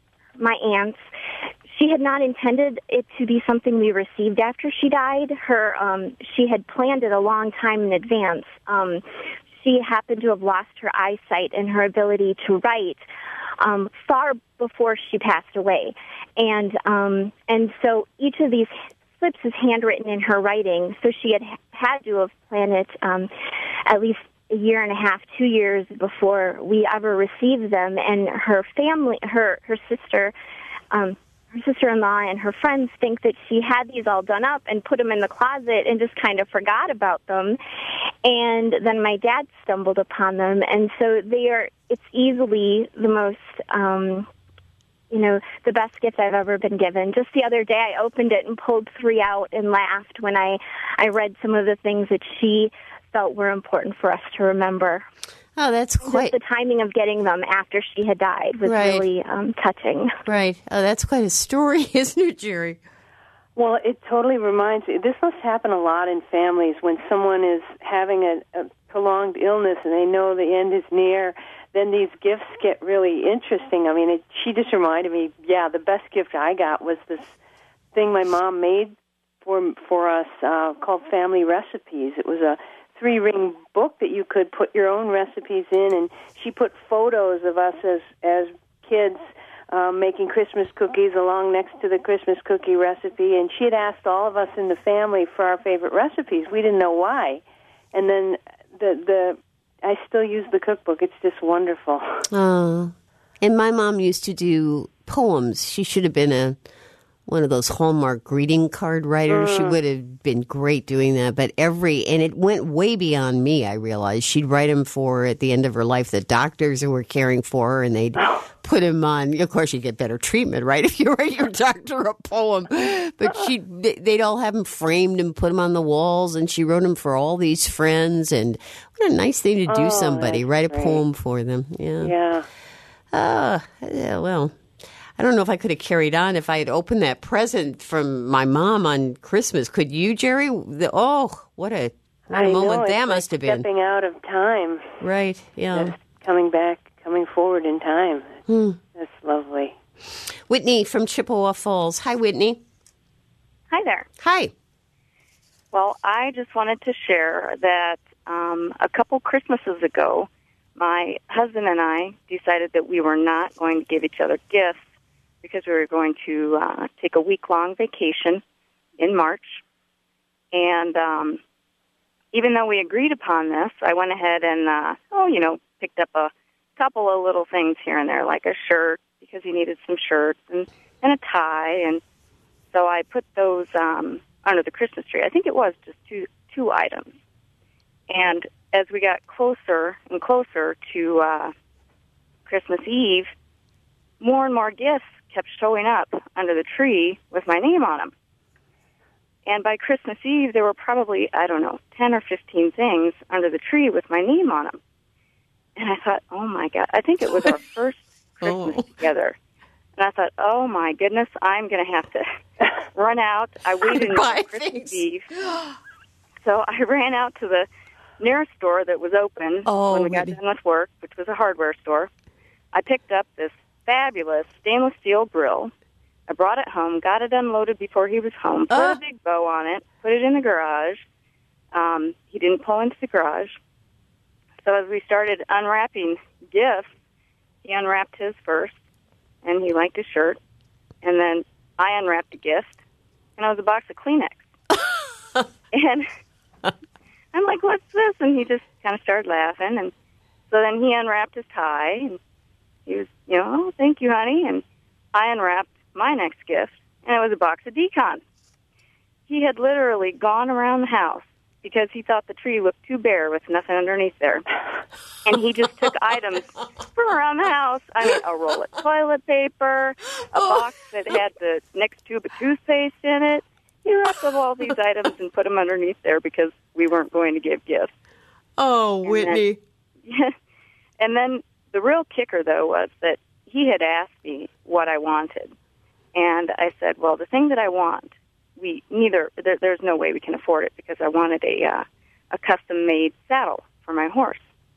my aunts, she had not intended it to be something we received after she died. Her, um, she had planned it a long time in advance. Um, she happened to have lost her eyesight and her ability to write um, far before she passed away, and um, and so each of these slips is handwritten in her writing. So she had had to have planned it um, at least a year and a half, two years before we ever received them. And her family, her her sister. Um, Her sister-in-law and her friends think that she had these all done up and put them in the closet and just kind of forgot about them. And then my dad stumbled upon them. And so they are, it's easily the most, um, you know, the best gift I've ever been given. Just the other day I opened it and pulled three out and laughed when I, I read some of the things that she felt were important for us to remember.
Oh, that's quite...
Just the timing of getting them after she had died was
Right.
really um, touching.
Right. Oh, that's quite a story, isn't it, Jerry?
Well, it totally reminds me. This must happen a lot in families when someone is having a, a prolonged illness and they know the end is near. Then these gifts get really interesting. I mean, it, she just reminded me, yeah, the best gift I got was this thing my mom made for for us uh, called Family Recipes. It was a three-ring book that you could put your own recipes in, and she put photos of us as as kids um, making Christmas cookies along next to the Christmas cookie recipe, and she had asked all of us in the family for our favorite recipes. We didn't know why, and then the the I still use the cookbook. It's just wonderful.
Oh, and my mom used to do poems. She should have been a one of those Hallmark greeting card writers.
Mm.
She would have been great doing that. But every, and it went way beyond me, I realized. She'd write them for, at the end of her life, the doctors who were caring for her, and they'd put him on. Of course, you'd get better treatment, right, if you write your doctor a poem. But she, they'd all have them framed and put them on the walls, and she wrote them for all these friends. And what a nice thing to do,
Oh,
somebody,
that's
write a
great.
poem for them. Yeah.
Yeah.
Ah, yeah, well, I don't know if I could have carried on if I had opened that present from my mom on Christmas. Could you, Jerry? The, oh, what a What a
I
moment
know,
that
it's
must
like
have been.
Stepping out of time.
Right, yeah.
Just coming back, coming forward in time.
Hmm.
That's lovely.
Whitney from Chippewa Falls. Hi, Whitney.
Hi there.
Hi.
Well, I just wanted to share that um, a couple Christmases ago, my husband and I decided that we were not going to give each other gifts because we were going to uh, take a week-long vacation in March. And um, even though we agreed upon this, I went ahead and, uh, oh, you know, picked up a couple of little things here and there, like a shirt, because he needed some shirts, and, and a tie. And so I put those um, under the Christmas tree. I think it was just two two items. And as we got closer and closer to uh, Christmas Eve, more and more gifts kept showing up under the tree with my name on them. And by Christmas Eve, there were probably, I don't know, ten or fifteen things under the tree with my name on them. And I thought, oh, my God, I think it was our first Christmas
oh.
together. And I thought, oh, my goodness, I'm going to have to run out. I waited until Christmas Eve. So I ran out to the nearest store that was open
oh,
when we got
really?
done with work, which was a hardware store. I picked up this fabulous stainless steel grill. I brought it home, got it unloaded before he was home, put
uh.
a big bow on it, put it in the garage. Um, he didn't pull into the garage. So as we started unwrapping gifts, he unwrapped his first, and he liked his shirt. And then I unwrapped a gift, and it was a box of Kleenex. And I'm like, what's this? And he just kind of started laughing. And so then he unwrapped his tie, and he was, you know, oh, thank you, honey. And I unwrapped my next gift, and it was a box of decons. He had literally gone around the house because he thought the tree looked too bare with nothing underneath there. And he just took items from around the house. I mean, a roll of toilet paper, a box that had the next tube of toothpaste in it. He wrapped up all these items and put them underneath there because we weren't going to give gifts.
Oh,
and
Whitney.
Then, yeah. And then the real kicker, though, was that he had asked me what I wanted. And I said, well, the thing that I want, we neither, there, there's no way we can afford it because I wanted a uh, a custom-made saddle for my horse.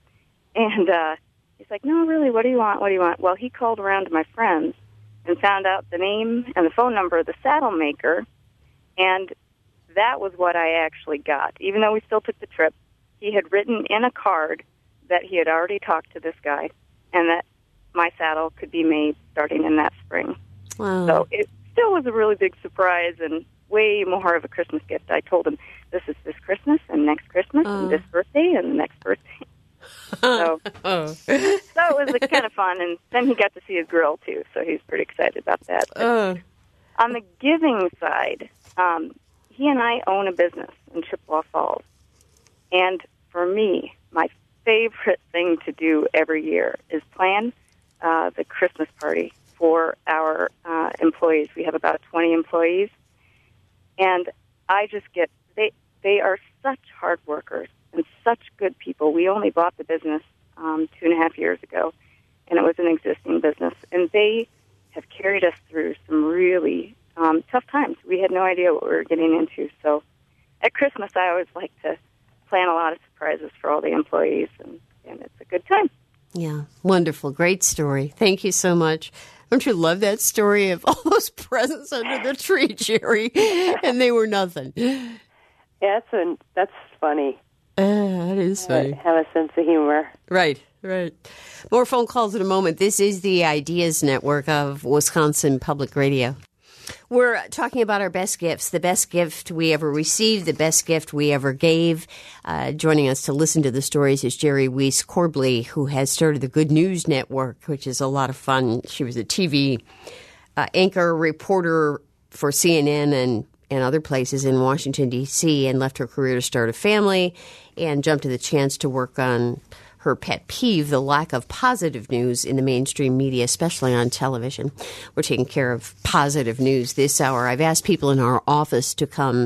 And uh, he's like, no, really, what do you want? What do you want? Well, he called around to my friends and found out the name and the phone number of the saddle maker, and that was what I actually got. Even though we still took the trip, he had written in a card that he had already talked to this guy and that my saddle could be made starting in that spring.
Wow.
So it still was a really big surprise and way more of a Christmas gift. I told him, this is this Christmas and next Christmas
uh.
and this birthday and the next birthday. So,
oh.
so it was kind of fun. And then he got to see his grill, too, so he's pretty excited about that.
Uh.
On the giving side, um, he and I own a business in Chippewa Falls. And for me, my favorite thing to do every year is plan uh, the Christmas party for our uh, employees. We have about twenty employees. And I just get, they they are such hard workers and such good people. We only bought the business um, two and a half years ago, and it was an existing business. And they have carried us through some really um, tough times. We had no idea what we were getting into. So at Christmas, I always like to plan a lot of surprises for all the employees, and, and it's a good time.
Yeah, wonderful. Great story. Thank you so much. Don't you love that story of all those presents under the tree, Jerry? And they were nothing.
Yeah, that's, a, that's funny.
Uh, that is funny.
Uh, have a sense of humor.
Right, right. More phone calls in a moment. This is the Ideas Network of Wisconsin Public Radio. We're talking about our best gifts, the best gift we ever received, the best gift we ever gave. Uh, joining us to listen to the stories is Jerry Weiss Corbley, who has started the Good News Network, which is a lot of fun. She was a T V uh, anchor, reporter for C N N and, and other places in Washington, D C, and left her career to start a family and jumped to the chance to work on her pet peeve, the lack of positive news in the mainstream media, especially on television. We're taking care of positive news this hour. I've asked people in our office to come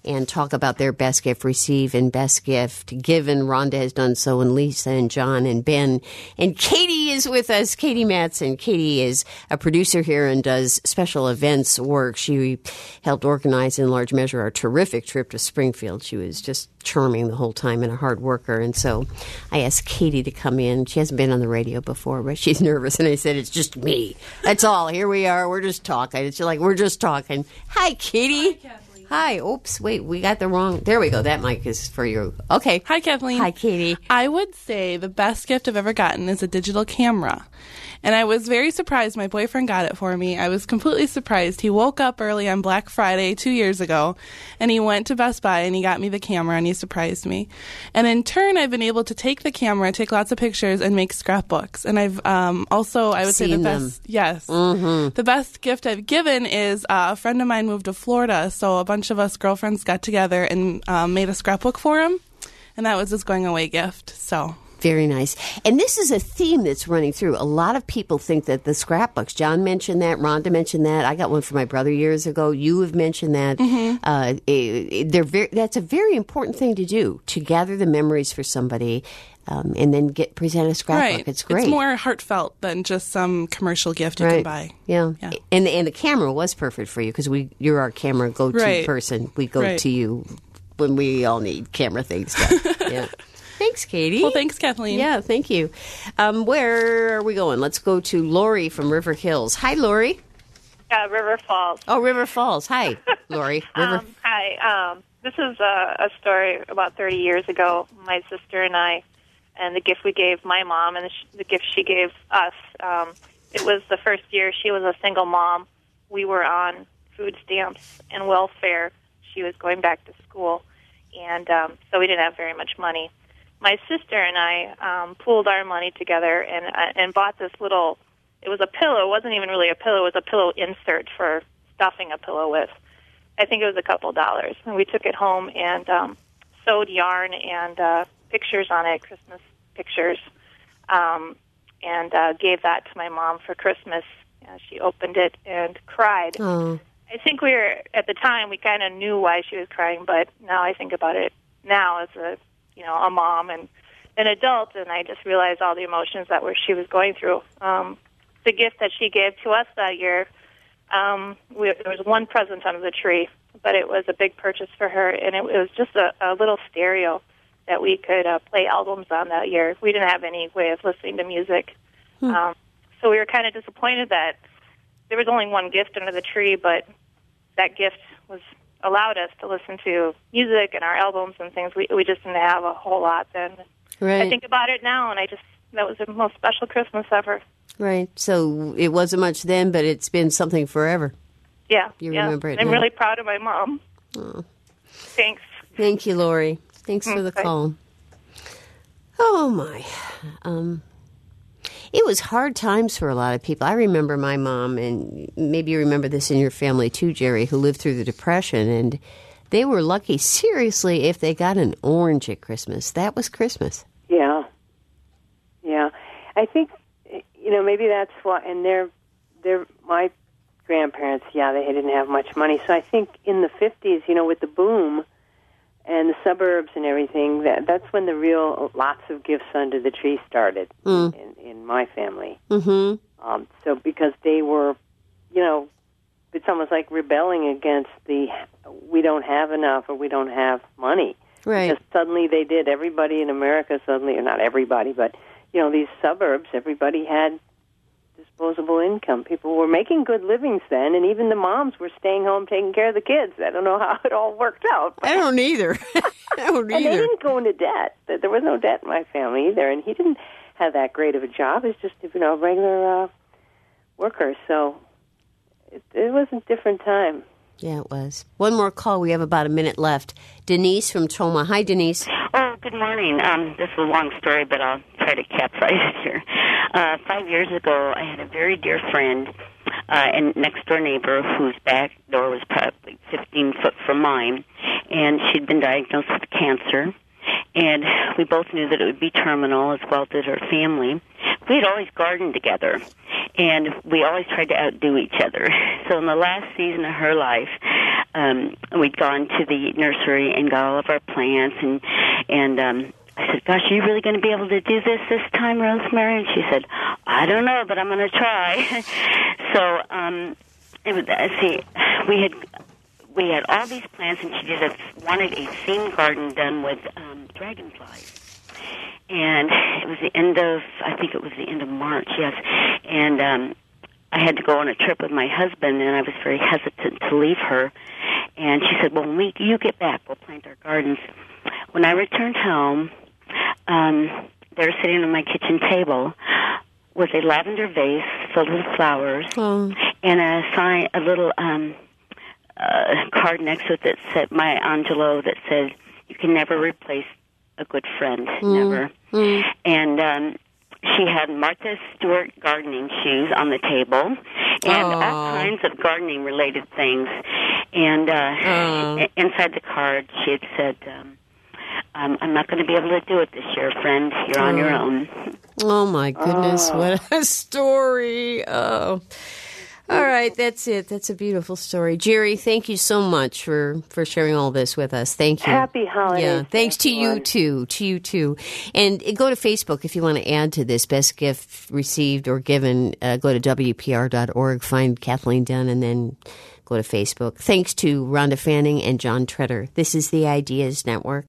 and talk about their best gift received and best gift given. Rhonda has done so, and Lisa and John and Ben. And Katie is with us, Katie Matson. Katie is a producer here and does special events work. She helped organize in large measure our terrific trip to Springfield. She was just charming the whole time and a hard worker. And so I asked Katie to come in. She hasn't been on the radio before, but she's nervous. And I said, it's just me. That's all. Here we are. We're just talking. It's like, we're just talking. Hi, Katie. Hi, Kathleen. Hi. Oops. Wait, we got the wrong. There we go. That mic is for you. Okay.
Hi, Kathleen.
Hi, Katie.
I would say the best gift I've ever gotten is a digital camera. And I was very surprised. My boyfriend got it for me. I was completely surprised. He woke up early on Black Friday two years ago, and he went to Best Buy, and he got me the camera, and he surprised me. And in turn, I've been able to take the camera, take lots of pictures, and make scrapbooks. And I've um, also, I would
Seen
say the
them.
best, yes.
Mm-hmm.
The best gift I've given is uh, a friend of mine moved to Florida, so a bunch of us girlfriends got together and um, made a scrapbook for him, and that was his going-away gift, so...
Very nice. And this is a theme that's running through. A lot of people think that the scrapbooks, John mentioned that, Rhonda mentioned that. I got one for my brother years ago. You have mentioned that.
Mm-hmm.
Uh, it, they're very, that's a very important thing to do, to gather the memories for somebody um, and then get present a scrapbook.
Right.
It's great.
It's more heartfelt than just some commercial gift you
right.
can buy.
Yeah.
yeah.
And, and the camera was perfect for you because we you're our camera go-to
right.
person. We go
right.
to you when we all need camera things done. Yeah. Thanks, Katie.
Well, thanks, Kathleen.
Yeah, thank you. Um, where are we going? Let's go to Lori from River Hills. Hi, Lori.
Uh, River Falls.
Oh, River Falls. Hi, Lori. River.
Um, hi. Um, this is a, a story about thirty years ago. My sister and I, and the gift we gave my mom and the, sh- the gift she gave us. Um, it was the first year she was a single mom. We were on food stamps and welfare. She was going back to school, and um, so we didn't have very much money. My sister and I um, pooled our money together and uh, and bought this little, it was a pillow. It wasn't even really a pillow. It was a pillow insert for stuffing a pillow with. I think it was a couple dollars. And we took it home and um, sewed yarn and uh, pictures on it, Christmas pictures, um, and uh, gave that to my mom for Christmas. Uh, she opened it and cried.
Oh.
I think we were, at the time, we kind of knew why she was crying, but now I think about it now as a you know, a mom and an adult, and I just realized all the emotions that were she was going through. Um, the gift that she gave to us that year, um, we, there was one present under the tree, but it was a big purchase for her, and it, it was just a, a little stereo that we could uh, play albums on that year. We didn't have any way of listening to music,
hmm.
um, so we were kind of disappointed that there was only one gift under the tree, but that gift was allowed us to listen to music and our albums and things. We we just didn't have a whole lot then.
Right.
I think about it now, and I just, that was the most special Christmas ever.
Right. So it wasn't much then, but it's been something forever.
Yeah.
You
yeah.
remember it
I'm
now.
really proud of my mom.
Oh.
Thanks.
Thank you, Lori. Thanks for the
Okay.
call. Oh, my. Um, it was hard times for a lot of people. I remember my mom, and maybe you remember this in your family too, Jerry, who lived through the Depression, and they were lucky, seriously, if they got an orange at Christmas. That was Christmas.
Yeah. Yeah. I think, you know, maybe that's why, and they're, they're, my grandparents, yeah, they didn't have much money. So I think in the fifties, you know, with the boom and the suburbs and everything, that that's when the real lots of gifts under the tree started
Mm.
in, in my family.
Mm-hmm.
Um, so because they were, you know, it's almost like rebelling against the we don't have enough or we don't have money.
Right.
Because suddenly they did. Everybody in America suddenly, or not everybody, but, you know, these suburbs, everybody had disposable income. People were making good livings then, and even the moms were staying home taking care of the kids. I don't know how it all worked out.
I don't either. I don't
And they
either.
didn't go into debt. There was no debt in my family either, and he didn't have that great of a job. It's just, you know, a regular uh, worker. So it, it was a different time.
Yeah, it was. One more call. We have about a minute left. Denise from Toma. Hi, Denise.
Oh, good morning. Um, this is a long story, but I'll try to capsize it here. Uh, five years ago, I had a very dear friend uh, and next-door neighbor whose back door was probably fifteen foot from mine, and she'd been diagnosed with cancer. And we both knew that it would be terminal, as well did her family. We had always gardened together, and we always tried to outdo each other. So in the last season of her life, um, we'd gone to the nursery and got all of our plants, and and um, I said, "Gosh, are you really going to be able to do this this time, Rosemary?" And she said, "I don't know, but I'm going to try." so, um, it was, uh, see, we had we had all these plants, and she just wanted a themed garden done with um, dragonflies. And it was the end of, I think it was the end of March, yes. And um, I had to go on a trip with my husband, and I was very hesitant to leave her. And she said, well, when we, you get back, we'll plant our gardens. When I returned home, um, they were sitting on my kitchen table with a lavender vase filled with flowers
oh.
and a sign, a little um, uh, card next to it that said, Maya Angelou, that said, you can never replace a good friend,
mm.
never.
Mm.
And um, she had Martha Stewart gardening shoes on the table and
oh.
all kinds of gardening-related things. And uh,
oh.
inside the card, she had said, um, um, I'm not going to be able to do it this year, friend. You're on
oh.
your own.
Oh, my goodness.
Oh.
What a story. Oh. All right, that's it. That's a beautiful story. Jerry, thank you so much for, for sharing all this with us. Thank you.
Happy holidays.
Yeah, thanks to
everyone.
you, too. To you, too. And go to Facebook if you want to add to this. Best gift received or given, uh, go to W P R dot org, find Kathleen Dunn, and then go to Facebook. Thanks to Rhonda Fanning and John Treader. This is the Ideas Network.